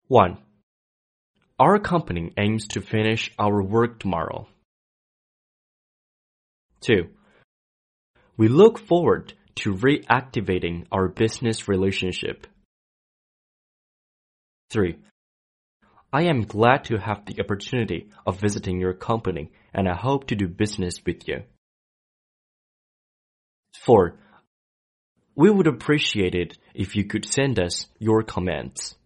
1. Our company aims to finish our work tomorrow. 2. We look forward to reactivating our business relationship. 3. I am glad to have the opportunity of visiting your company and I hope to do business with you. 4. We would appreciate it if you could send us your comments.